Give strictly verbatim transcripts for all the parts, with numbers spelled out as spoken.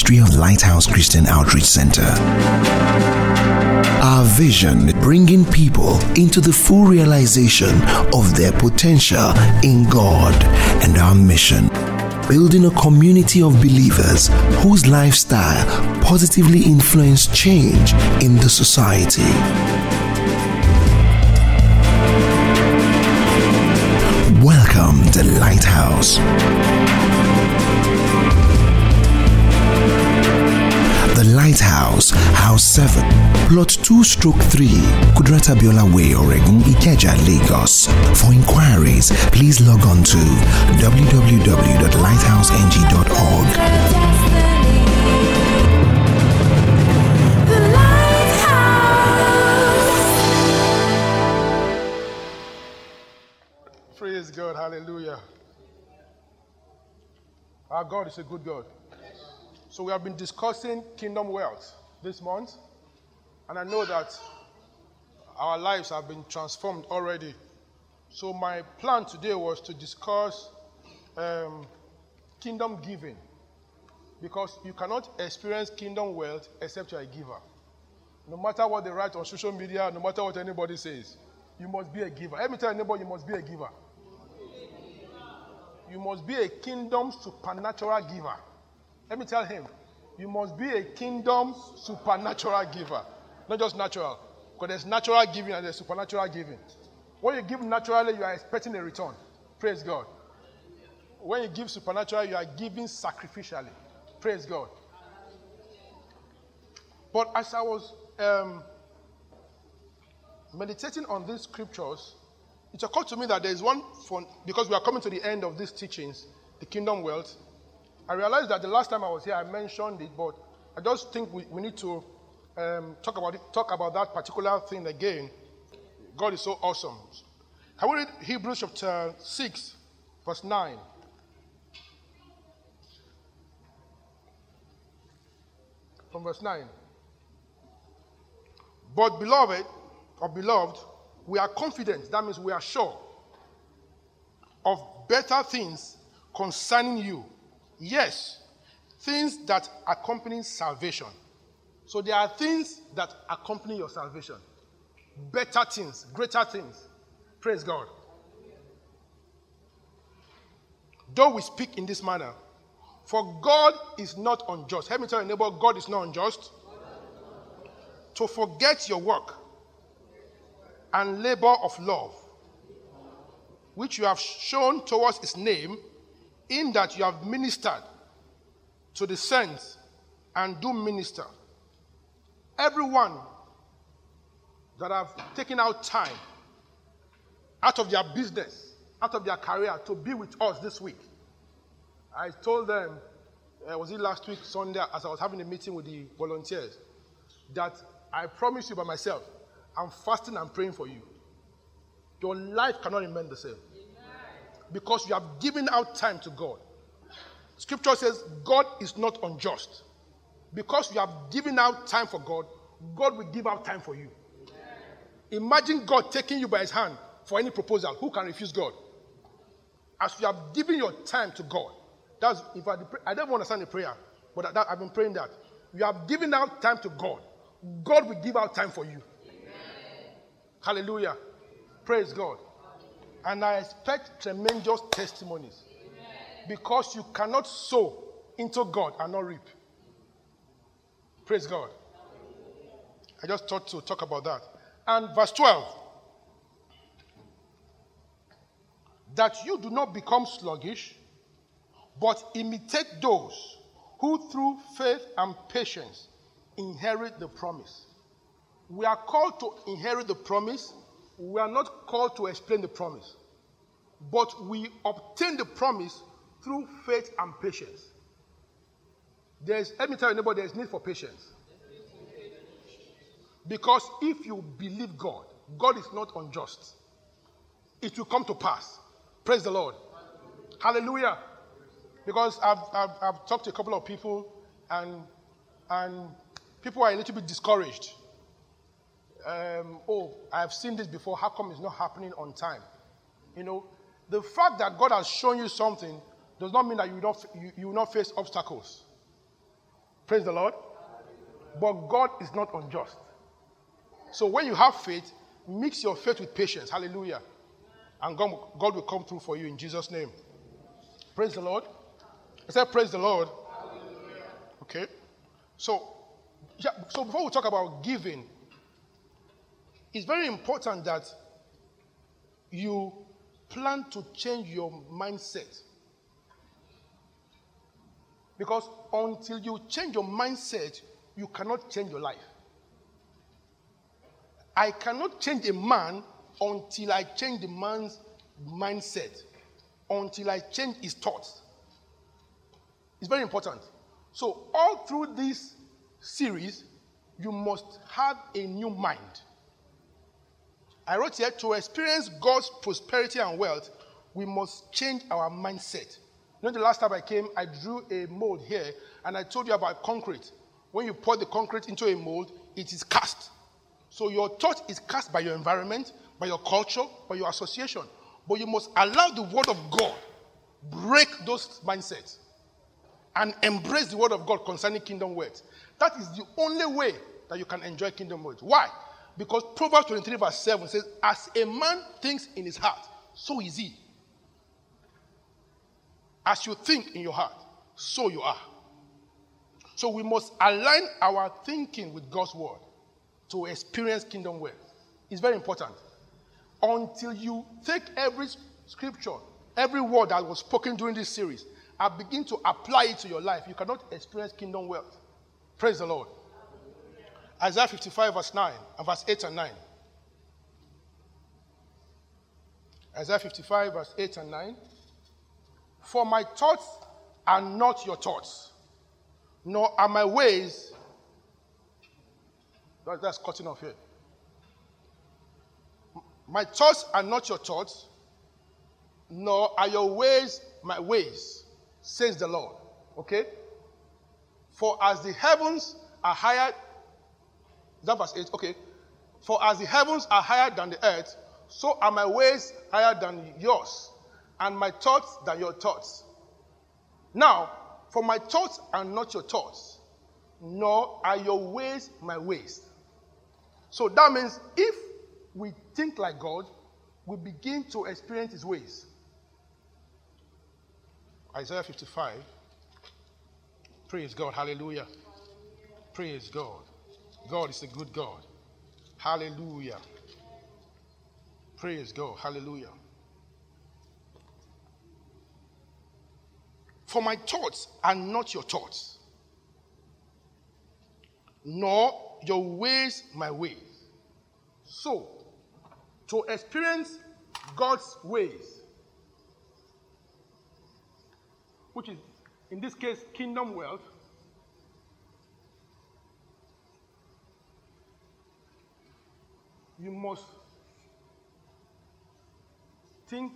ministry of Lighthouse Christian Outreach Center. Our vision, bringing people into the full realization of their potential in God, and our mission, building a community of believers whose lifestyle positively influence change in the society. Welcome to Lighthouse. The Lighthouse, House seven, Plot two stroke three, Kudrata Biola Way, Oregon, Ikeja, Lagos. For inquiries, please log on to w w w dot lighthouse n g dot org. Praise God, hallelujah. Our God is a good God. So we have been discussing kingdom wealth this month, and I know that our lives have been transformed already. So my plan today was to discuss um, kingdom giving, because you cannot experience kingdom wealth except you are a giver. No matter what they write on social media, no matter what anybody says, you must be a giver. Let me tell anybody, you must be a giver. You must be a kingdom supernatural giver. Let me tell him, you must be a kingdom supernatural giver. Not just natural. Because there's natural giving and there's supernatural giving. When you give naturally, you are expecting a return. Praise God. When you give supernatural, you are giving sacrificially. Praise God. But as I was um, meditating on these scriptures, it occurred to me that there is one, for, because we are coming to the end of these teachings, the kingdom wealth. I realized that the last time I was here, I mentioned it, but I just think we, we need to um, talk about it, talk about that particular thing again. God is so awesome. Can we read Hebrews chapter six, verse nine? From verse nine. But beloved, or beloved, we are confident, that means we are sure, of better things concerning you. Yes, things that accompany salvation. So there are things that accompany your salvation. Better things, greater things. Praise God. Though we speak in this manner, for God is not unjust. Let me tell your neighbor, God is not unjust. To forget your work and labor of love, which you have shown towards his name, in that you have ministered to the saints and do minister. Everyone that have taken out time out of their business, out of their career to be with us this week. I told them, uh, was it last week, Sunday, as I was having a meeting with the volunteers, that I promise you by myself, I'm fasting and praying for you. Your life cannot remain the same. Because you have given out time to God. Scripture says God is not unjust. Because you have given out time for God, God will give out time for you. Imagine God taking you by his hand for any proposal. Who can refuse God? As you have given your time to God, that's if I, I don't understand the prayer, but that, I've been praying that. You have given out time to God. God will give out time for you. Hallelujah. Praise God. And I expect tremendous testimonies. Amen. Because you cannot sow into God and not reap. Praise God. I just thought to talk about that. And verse twelve. That you do not become sluggish, but imitate those who through faith and patience inherit the promise. We are called to inherit the promise. We are not called to explain the promise, but we obtain the promise through faith and patience. There's, let me tell you, neighbor, there's need for patience. Because if you believe God, God is not unjust. It will come to pass. Praise the Lord. Hallelujah. Because I've, I've, I've talked to a couple of people, and, and people are a little bit discouraged. Um, oh, I've seen this before. How come it's not happening on time? You know, the fact that God has shown you something does not mean that you, don't, you, you will not face obstacles. Praise the Lord. But God is not unjust. So when you have faith, mix your faith with patience. Hallelujah. And God, God will come through for you in Jesus' name. Praise the Lord. I said, praise the Lord. Okay. So, yeah, so before we talk about giving, it's very important that you plan to change your mindset. Because until you change your mindset, you cannot change your life. I cannot change a man until I change the man's mindset, until I change his thoughts. It's very important. So all through this series, you must have a new mind. I wrote here, to experience God's prosperity and wealth, we must change our mindset. You know, the last time I came, I drew a mold here, and I told you about concrete. When you pour the concrete into a mold, it is cast. So your thought is cast by your environment, by your culture, by your association. But you must allow the word of God break those mindsets and embrace the word of God concerning kingdom wealth. That is the only way that you can enjoy kingdom wealth. Why? Because Proverbs twenty-three verse seven says, as a man thinks in his heart, so is he. As you think in your heart, so you are. So we must align our thinking with God's word to experience kingdom wealth. It's very important. Until you take every scripture, every word that was spoken during this series, and begin to apply it to your life, you cannot experience kingdom wealth. Praise the Lord. Isaiah fifty-five verse nine and verse eight and nine. Isaiah fifty-five verse eight and nine. For my thoughts are not your thoughts, nor are my ways. That's cutting off here. My thoughts are not your thoughts, nor are your ways my ways, says the Lord. Okay? For as the heavens are higher, is that verse eight? Okay. For as the heavens are higher than the earth, so are my ways higher than yours, and my thoughts than your thoughts. Now, for my thoughts are not your thoughts, nor are your ways my ways. So that means if we think like God, we begin to experience his ways. Isaiah fifty-five. Praise God. Hallelujah. Praise God. God is a good God. Hallelujah. Praise God. Hallelujah. For my thoughts are not your thoughts, nor your ways my ways. So, to experience God's ways, which is, in this case, kingdom wealth, you must think,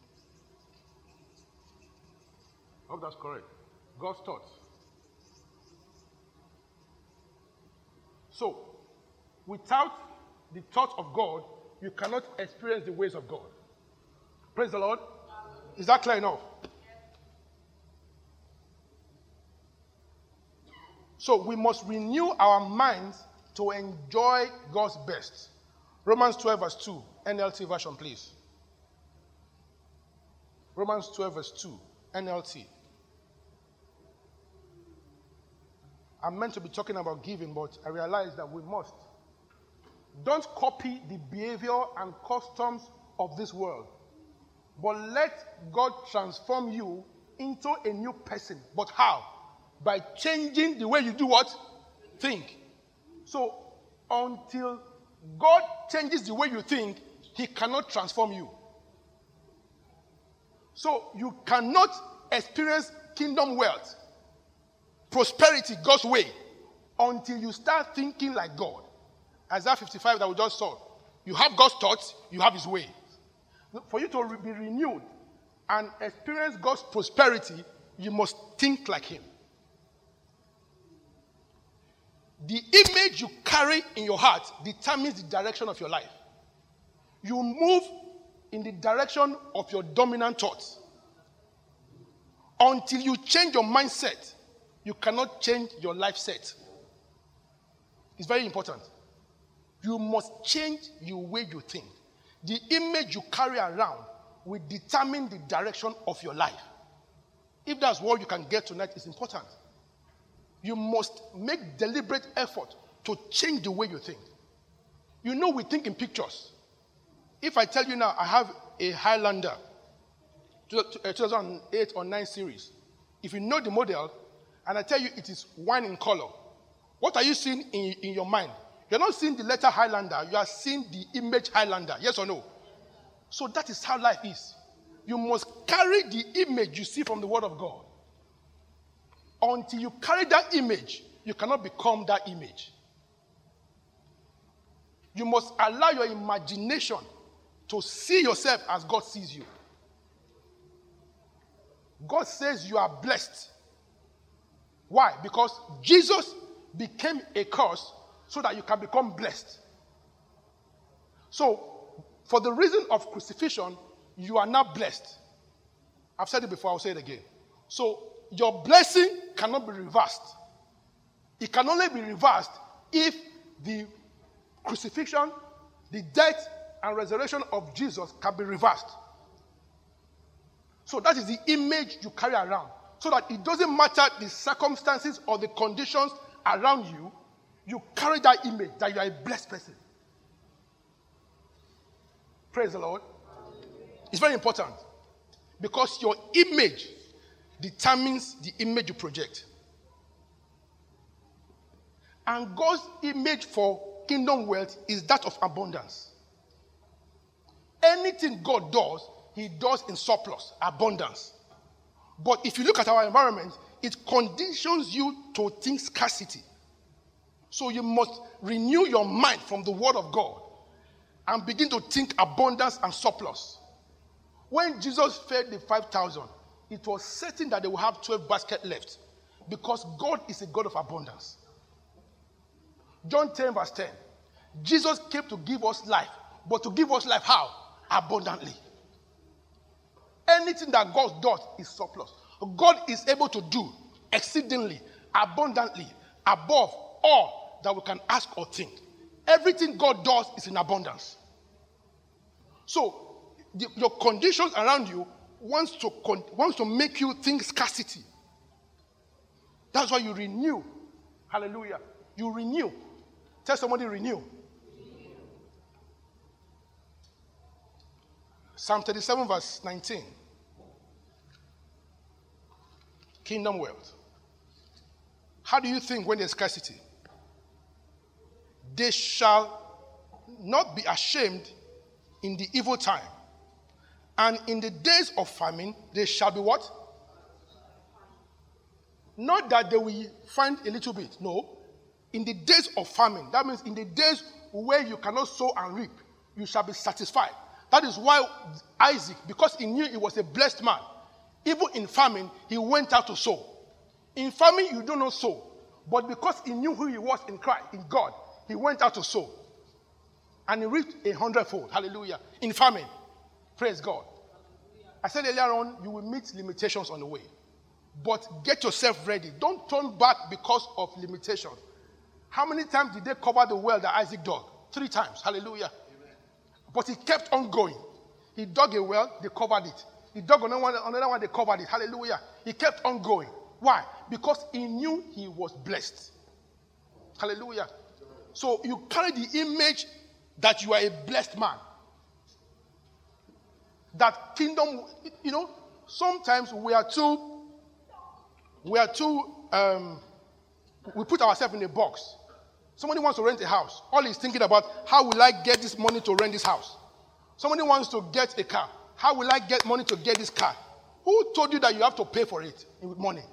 I hope that's correct, God's thoughts. So, without the thoughts of God, you cannot experience the ways of God. Praise the Lord. Is that clear enough? So we must renew our minds to enjoy God's best. Romans twelve verse two, N L T version, please. Romans twelve verse two, N L T. I'm meant to be talking about giving, but I realize that we must. Don't copy the behavior and customs of this world, but let God transform you into a new person. But how? By changing the way you do what? Think. So, until God changes the way you think, he cannot transform you. So, you cannot experience kingdom wealth, prosperity God's way, until you start thinking like God. Isaiah fifty-five that we just saw. You have God's thoughts, you have his ways. For you to be renewed and experience God's prosperity, you must think like him. The image you carry in your heart determines the direction of your life. You move in the direction of your dominant thoughts. Until you change your mindset you cannot change your life set. It's very important. You must change the way you think. The image you carry around will determine the direction of your life. If that's what you can get tonight, it's important. You must make deliberate effort to change the way you think. You know, we think in pictures. If I tell you now, I have a Highlander, two thousand eight or nine series. If you know the model, and I tell you it is wine in color, what are you seeing in, in your mind? You're not seeing the letter Highlander, you are seeing the image Highlander, yes or no? So that is how life is. You must carry the image you see from the Word of God. Until you carry that image, you cannot become that image. You must allow your imagination to see yourself as God sees you. God says you are blessed. Why? Because Jesus became a curse so that you can become blessed. So, for the reason of crucifixion, you are now blessed. I've said it before, I'll say it again. So, your blessing cannot be reversed. It can only be reversed if the crucifixion, the death, and resurrection of Jesus can be reversed. So that is the image you carry around. So that it doesn't matter the circumstances or the conditions around you, you carry that image that you are a blessed person. Praise the Lord. It's very important. Because your image determines the image you project. And God's image for kingdom wealth is that of abundance. Anything God does, He does in surplus, abundance. But if you look at our environment, it conditions you to think scarcity. So you must renew your mind from the Word of God and begin to think abundance and surplus. When Jesus fed the five thousand, it was certain that they will have twelve baskets left because God is a God of abundance. John ten verse ten. Jesus came to give us life, but to give us life how? Abundantly. Anything that God does is surplus. God is able to do exceedingly, abundantly, above all that we can ask or think. Everything God does is in abundance. So, the, your conditions around you wants to, con, wants to make you think scarcity. That's why you renew. Hallelujah. You renew. Tell somebody renew. Psalm thirty-seven verse nineteen. Kingdom wealth. How do you think when there's scarcity? They shall not be ashamed in the evil time. And in the days of famine, they shall be what? Not that they will find a little bit. No. In the days of famine, that means in the days where you cannot sow and reap, you shall be satisfied. That is why Isaac, because he knew he was a blessed man, even in famine, he went out to sow. In famine, you do not sow. But because he knew who he was in Christ, in God, he went out to sow. And he reaped a hundredfold. Hallelujah. In famine. Praise God. I said earlier on, you will meet limitations on the way. But get yourself ready. Don't turn back because of limitations. How many times did they cover the well that Isaac dug? Three times. Hallelujah. Amen. But he kept on going. He dug a well, they covered it. He dug another one, another one, they covered it. Hallelujah. He kept on going. Why? Because he knew he was blessed. Hallelujah. So you carry the image that you are a blessed man. That kingdom, you know, sometimes we are too, we are too, um, we put ourselves in a box. Somebody wants to rent a house. All he's thinking about, how will I get this money to rent this house? Somebody wants to get a car. How will I get money to get this car? Who told you that you have to pay for it with money?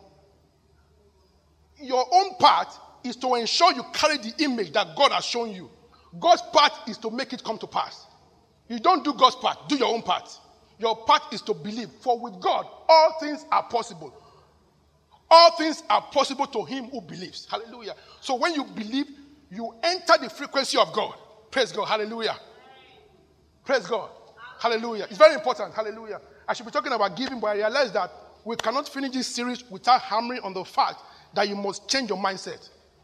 Your own part is to ensure you carry the image that God has shown you. God's part is to make it come to pass. You don't do God's part, do your own part. Your part is to believe. For with God, all things are possible. All things are possible to him who believes. Hallelujah. So when you believe, you enter the frequency of God. Praise God. Hallelujah. Praise God. Hallelujah. It's very important. Hallelujah. I should be talking about giving, but I realize that we cannot finish this series without hammering on the fact that you must change your mindset.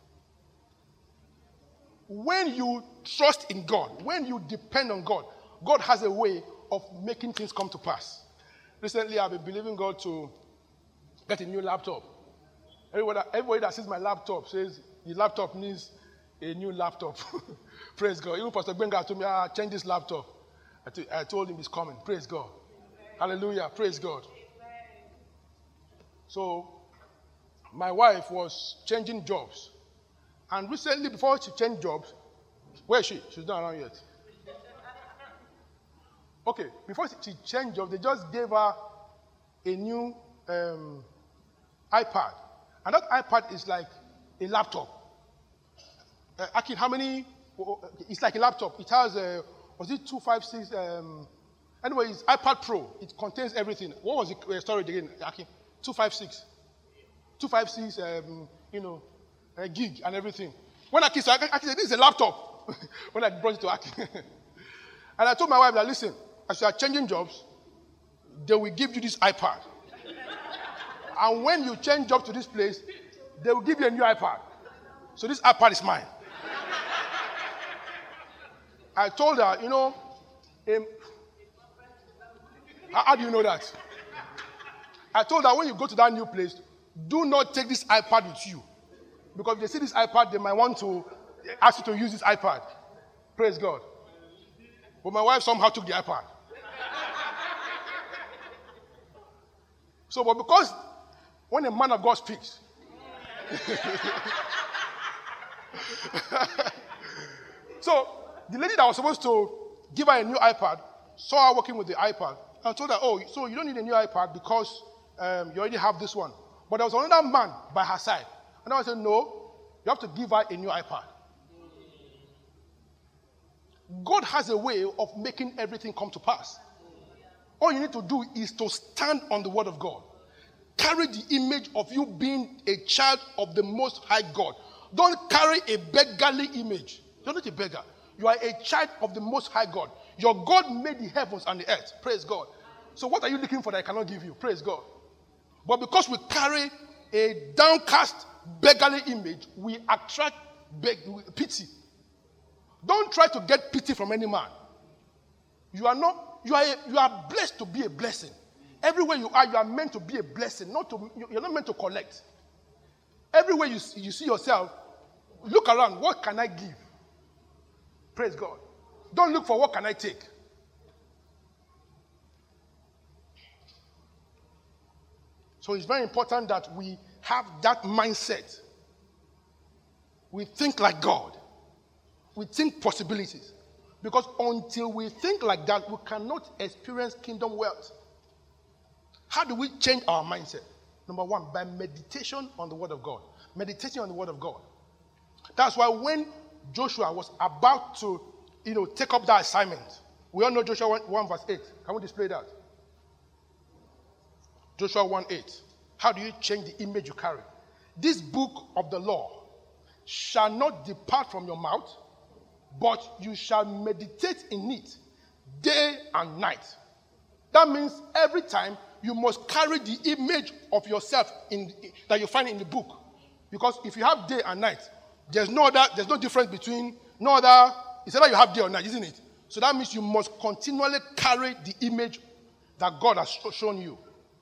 When you trust in God, when you depend on God, God has a way of making things come to pass. Recently, I've been believing God to get a new laptop. Everybody, everybody that sees my laptop says the laptop needs a new laptop. Praise God. Even Pastor Benga told me, ah, change this laptop. I, t- I told him it's coming. Praise God. Amen. Hallelujah. Praise God. Amen. So, my wife was changing jobs. And recently, before she changed jobs, where is she? She's not around yet. Okay, before she changed jobs, they just gave her a new um, iPad. And that iPad is like a laptop. Uh, Aki, how many? It's like a laptop. It has, a, was it two fifty-six? Um, anyway, it's iPad Pro. It contains everything. What was the uh, storage again, Aki? two fifty-six. two fifty-six, um, you know, a gig and everything. When Aki said, Aki said, this is a laptop. When I brought it to Aki. And I told my wife that, listen, as you are changing jobs, they will give you this iPad. And when you change job to this place, they will give you a new iPad. So this iPad is mine. I told her, you know, um, how, how do you know that? I told her, when you go to that new place, do not take this iPad with you. Because if they see this iPad, they might want to ask you to use this iPad. Praise God. But my wife somehow took the iPad. So, but because when a man of God speaks, so the lady that was supposed to give her a new iPad saw her working with the iPad and told her, oh, so you don't need a new iPad because um, you already have this one. But there was another man by her side. And I said, no, you have to give her a new iPad. God has a way of making everything come to pass. All you need to do is to stand on the word of God. Carry the image of you being a child of the Most High God. Don't carry a beggarly image. You're not a beggar. You are a child of the Most High God. Your God made the heavens and the earth. Praise God. So what are you looking for that I cannot give you? Praise God. But because we carry a downcast, beggarly image, we attract beg- pity. Don't try to get pity from any man. You are not. You are. A, you are blessed to be a blessing. Everywhere you are, you are meant to be a blessing. Not to. You're not meant to collect. Everywhere you you see yourself, look around. What can I give? Praise God. Don't look for what can I take. So it's very important that we have that mindset. We think like God. We think possibilities. Because until we think like that, we cannot experience kingdom wealth. How do we change our mindset? Number one, by meditation on the word of God. Meditating on the word of God. That's why when Joshua was about to, you know, take up that assignment, we all know Joshua one, one verse eight. Can we display that? Joshua one eight. How do you change the image you carry? This book of the law shall not depart from your mouth, but you shall meditate in it day and night. That means every time you must carry the image of yourself in, that you find in the book. Because if you have day and night, there's no other, there's no difference between no other, it's either you have day or night, isn't it? So that means you must continually carry the image that God has shown you.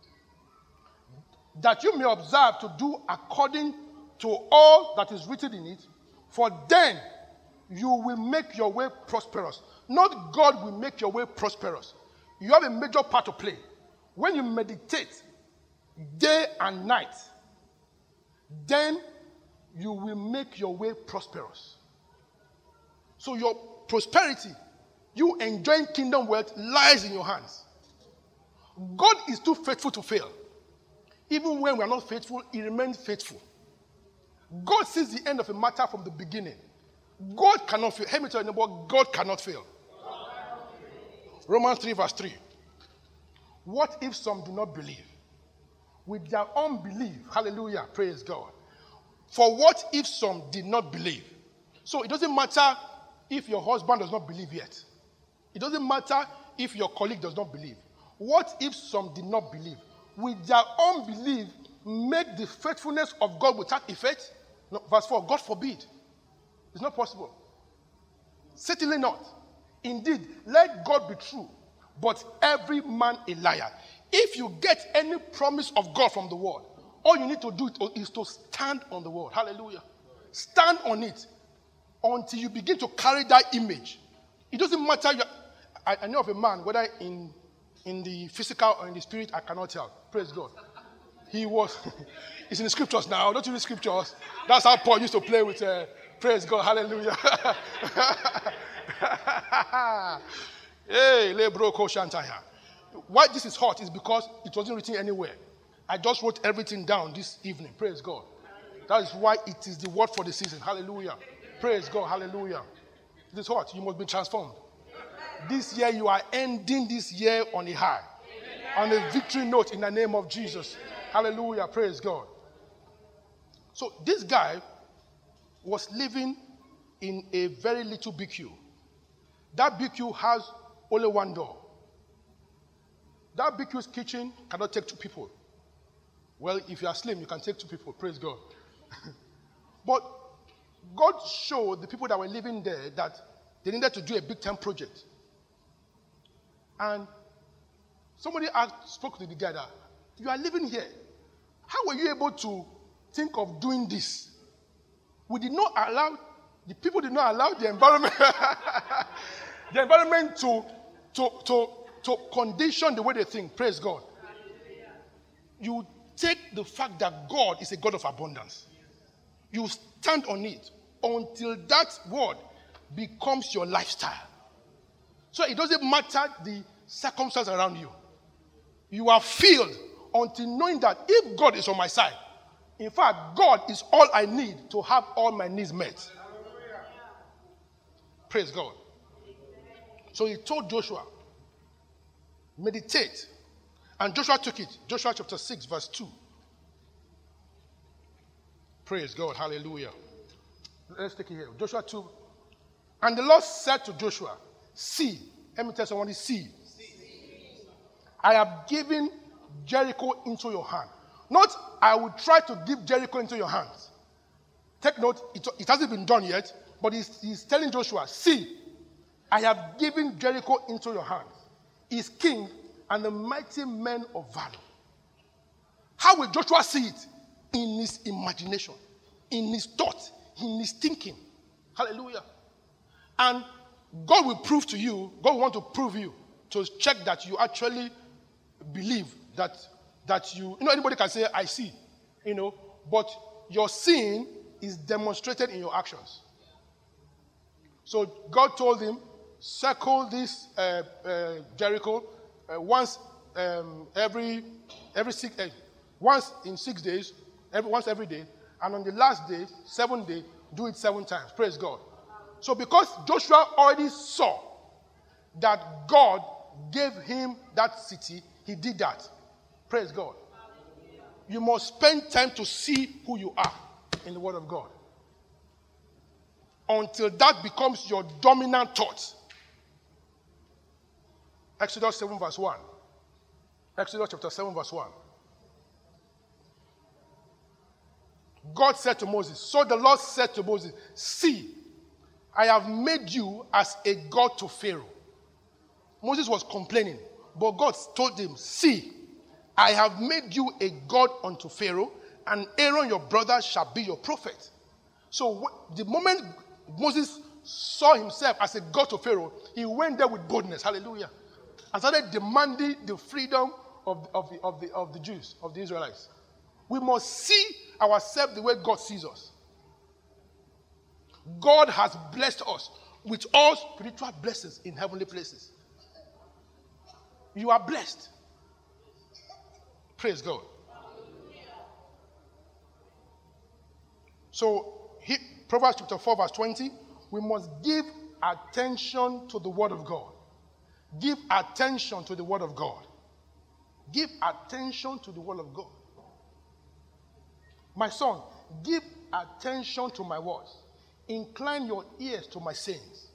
That you may observe to do according to all that is written in it, for then you will make your way prosperous. Not God will make your way prosperous. You have a major part to play. When you meditate day and night, then you will make your way prosperous. So your prosperity, you enjoying kingdom wealth, lies in your hands. God is too faithful to fail. Even when we are not faithful, he remains faithful. God sees the end of a matter from the beginning. God cannot fail. Let me tell you about God cannot fail. Romans three verse three. What if some do not believe? With their unbelief, hallelujah, praise God. For what if some did not believe? So it doesn't matter if your husband does not believe yet. It doesn't matter if your colleague does not believe. What if some did not believe? With their unbelief, make the faithfulness of God without effect? No, verse four, God forbid. It's not possible. Certainly not. Indeed, let God be true, but every man a liar. If you get any promise of God from the word, all you need to do is to stand on the word. Hallelujah. Stand on it until you begin to carry that image. It doesn't matter. I, I know of a man, whether in, in the physical or in the spirit, I cannot tell. Praise God. He was, it's in the scriptures now. Don't you read scriptures? That's how Paul used to play with, uh, praise God. Hallelujah. Hey, lebro ko shantaya. Why this is hot is because it wasn't written anywhere. I just wrote everything down this evening. Praise God. That is why it is the word for the season. Hallelujah. Praise God. Hallelujah. It is hot. You must be transformed. This year you are ending this year on a high. On a victory note in the name of Jesus. Hallelujah. Praise God. So this guy was living in a very little B Q. That B Q has only one door. That B Q's kitchen cannot take two people. Well, if you are slim, you can take two people. Praise God. But God showed the people that were living there that they needed to do a big time project. And somebody asked, spoke to the guy that, you are living here. How were you able to think of doing this? We did not allow, the people did not allow the environment, the environment to, to, to, to condition the way they think. Praise God. You take the fact that God is a God of abundance. You stand on it until that word becomes your lifestyle. So it doesn't matter the circumstances around you. You are filled until knowing that if God is on my side, in fact, God is all I need to have all my needs met. Praise God. So he told Joshua, meditate. And Joshua took it. Joshua chapter six, verse two. Praise God. Hallelujah. Let's take it here. Joshua two. And the Lord said to Joshua, see. Let me tell somebody, see. I have given Jericho into your hand. Not, I will try to give Jericho into your hands. Take note, it, it hasn't been done yet, but he's, he's telling Joshua, see, I have given Jericho into your hands. His king and the mighty men of valor. How will Joshua see it? In his imagination, in his thought, in his thinking. Hallelujah. And God will prove to you, God will want to prove you, to check that you actually believe that, that you, you know, anybody can say, I see, you know, but your seeing is demonstrated in your actions. So God told him, circle this uh, uh, Jericho uh, once um, every, every six, uh, once in six days, every, once every day, and on the last day, seventh day, do it seven times. Praise God. So because Joshua already saw that God gave him that city, he did that. Praise God. You must spend time to see who you are in the Word of God. Until that becomes your dominant thought. Exodus seven verse one. Exodus chapter seven verse one. God said to Moses, so the Lord said to Moses, see, I have made you as a God to Pharaoh. Moses was complaining, but God told him, see, I have made you a God unto Pharaoh, and Aaron your brother shall be your prophet. So the moment Moses saw himself as a God to Pharaoh, he went there with boldness, hallelujah, and started demanding the freedom of, of, the, of, the, of the Jews, of the Israelites. We must see ourselves the way God sees us. God has blessed us with all spiritual blessings in heavenly places. You are blessed. Praise God. So, he, Proverbs chapter four, verse twenty, we must give attention to the word of God. Give attention to the word of God. Give attention to the word of God. My son, give attention to my words. Incline your ears to my sayings.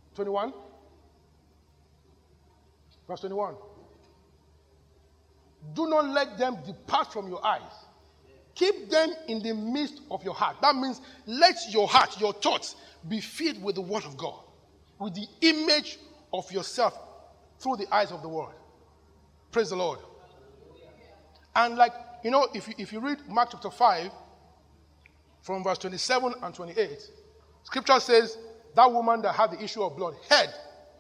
twenty-one. Verse twenty-one. Do not let them depart from your eyes. Keep them in the midst of your heart. That means let your heart, your thoughts, be filled with the word of God, with the image of yourself through the eyes of the word. Praise the Lord. And like, you know, if you, if you read Mark chapter five, from verse twenty-seven and twenty-eight, scripture says that woman that had the issue of blood heard.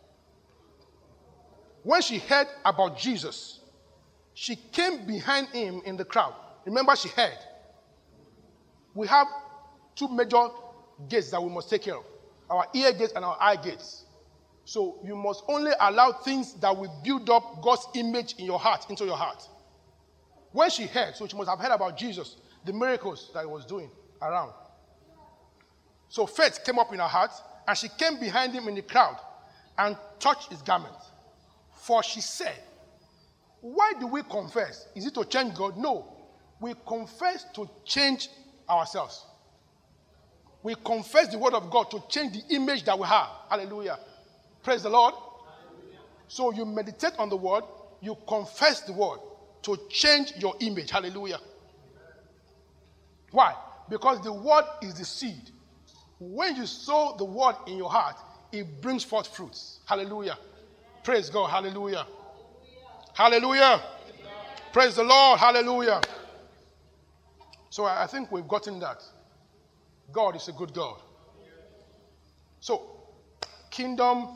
When she heard about Jesus, she came behind him in the crowd. Remember, she heard. We have two major gates that we must take care of. Our ear gates and our eye gates. So you must only allow things that will build up God's image in your heart, into your heart. When she heard, so she must have heard about Jesus, the miracles that he was doing around. So faith came up in her heart, and she came behind him in the crowd and touched his garment. For she said, why do we confess? Is it to change God? No. We confess to change ourselves. We confess the word of God to change the image that we have. Hallelujah. Praise the Lord. Hallelujah. So you meditate on the word, you confess the word to change your image. Hallelujah. Why? Because the word is the seed. When you sow the word in your heart, it brings forth fruits. Hallelujah. Praise God. Hallelujah. Hallelujah. Hallelujah. Praise the Lord. Hallelujah. So I think we've gotten that. God is a good God. So, kingdom.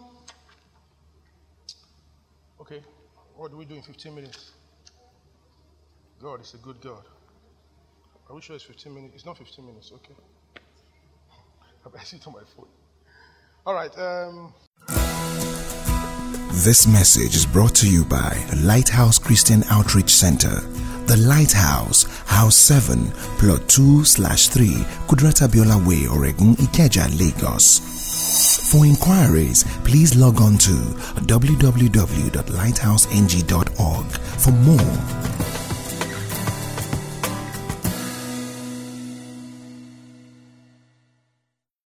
Okay. What do we do in fifteen minutes? God is a good God. Are we sure it's fifteen minutes? It's not fifteen minutes. Okay. I see it on my phone. All right. Um. This message is brought to you by Lighthouse Christian Outreach Center. The Lighthouse, House seven, Plot two slash three, Kudrata Biola Way, Oregun, Ikeja, Lagos. For inquiries, please log on to w w w dot lighthouse n g dot org for more.